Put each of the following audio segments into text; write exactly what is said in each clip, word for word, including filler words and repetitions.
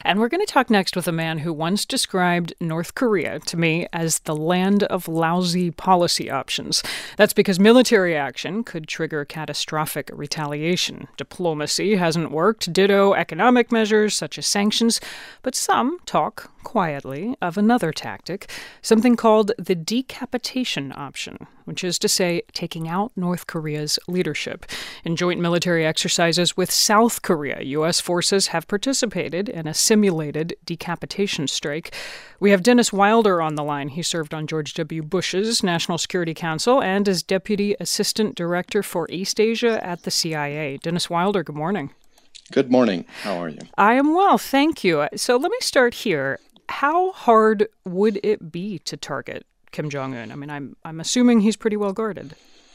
And we're going to talk next with a man who once described North Korea to me as the land of lousy policy options. That's because military action could trigger catastrophic retaliation. Diplomacy hasn't worked, ditto economic measures such as sanctions, but some talk quietly of another tactic, something called the decapitation option, which is to say taking out North Korea's leadership. In joint military exercises with South Korea, U S forces have participated in a simulated decapitation strike. We have Dennis Wilder on the line. He served on George W. Bush's National Security Council and is Deputy Assistant Director for East Asia at the C I A. Dennis Wilder, good morning. Good morning. How are you? I am well, thank you. So let me start here. How hard would it be to target Kim Jong-un? I mean, I'm I'm assuming he's pretty well guarded.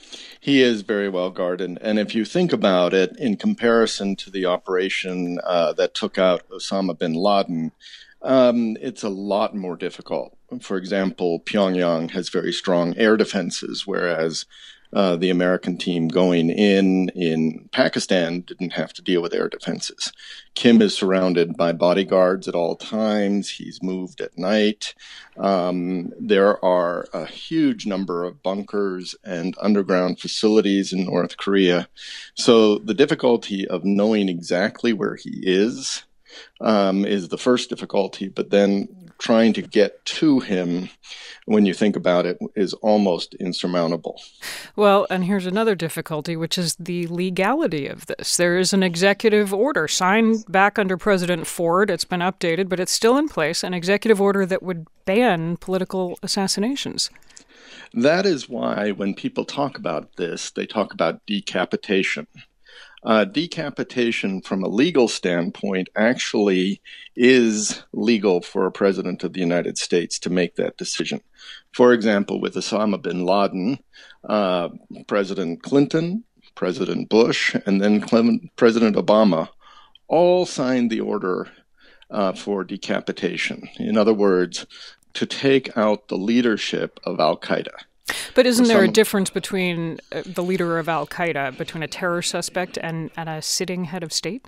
He is very well guarded. And if you think about it, in comparison to the operation uh, that took out Osama bin Laden, um, it's a lot more difficult. For example, Pyongyang has very strong air defenses, whereas Uh, the American team going in in Pakistan didn't have to deal with air defenses. Kim is surrounded by bodyguards at all times. He's moved at night. Um, there are a huge number of bunkers and underground facilities in North Korea. So the difficulty of knowing exactly where he is um, is the first difficulty, but then trying to get to him, when you think about it, is almost insurmountable. Well, and here's another difficulty, which is the legality of this. There is an executive order signed back under President Ford. It's been updated, but it's still in place, an executive order that would ban political assassinations. That is why when people talk about this, they talk about decapitation. Uh, decapitation from a legal standpoint actually is legal for a president of the United States to make that decision. For example, with Osama bin Laden, uh, President Clinton, President Bush, and then Clement, President Obama all signed the order uh, for decapitation. In other words, to take out the leadership of al-Qaeda. But isn't there Some, a difference between the leader of al-Qaeda, between a terror suspect and, and a sitting head of state?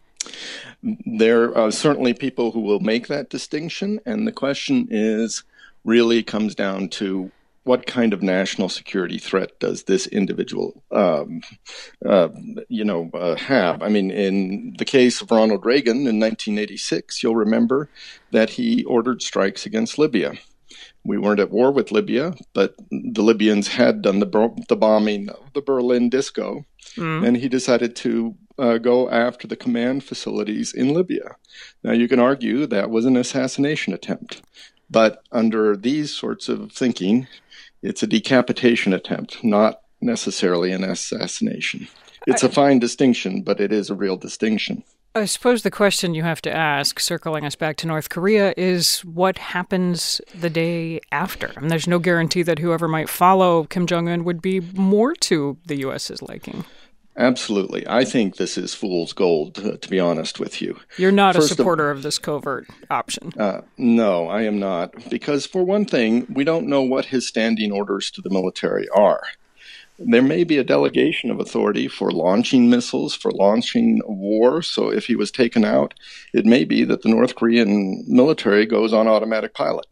There are certainly people who will make that distinction, and the question is, really comes down to what kind of national security threat does this individual, um, uh, you know, uh, have? I mean, in the case of Ronald Reagan in nineteen eighty-six, you'll remember that he ordered strikes against Libya. We weren't at war with Libya, but the Libyans had done the, the bombing of the Berlin disco, mm. and he decided to uh, go after the command facilities in Libya. Now, you can argue that was an assassination attempt, but under these sorts of thinking, it's a decapitation attempt, not necessarily an assassination. It's I, a fine distinction, but it is a real distinction. I suppose the question you have to ask, circling us back to North Korea, is what happens the day after? I mean, there's no guarantee that whoever might follow Kim Jong-un would be more to the U S's liking. Absolutely. I think this is fool's gold, to, to be honest with you. You're not First a supporter of, of this covert option. Uh, no, I am not. Because for one thing, we don't know what his standing orders to the military are. There may be a delegation of authority for launching missiles, for launching war. So if he was taken out, it may be that the North Korean military goes on automatic pilot.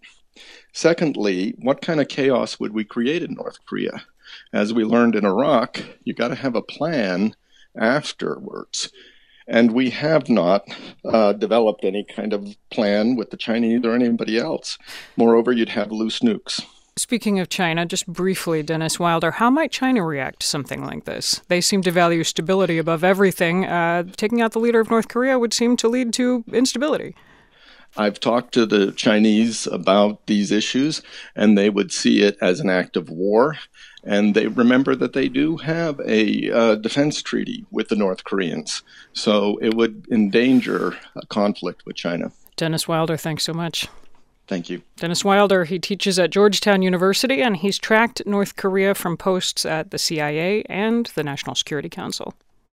Secondly, what kind of chaos would we create in North Korea? As we learned in Iraq, you got to have a plan afterwards. And we have not uh, developed any kind of plan with the Chinese or anybody else. Moreover, you'd have loose nukes. Speaking of China, just briefly, Dennis Wilder, how might China react to something like this? They seem to value stability above everything. Uh, taking out the leader of North Korea would seem to lead to instability. I've talked to the Chinese about these issues, and they would see it as an act of war. And they remember that they do have a uh, defense treaty with the North Koreans. So it would endanger a conflict with China. Dennis Wilder, thanks so much. Thank you. Dennis Wilder, he teaches at Georgetown University, and he's tracked North Korea from posts at the C I A and the National Security Council.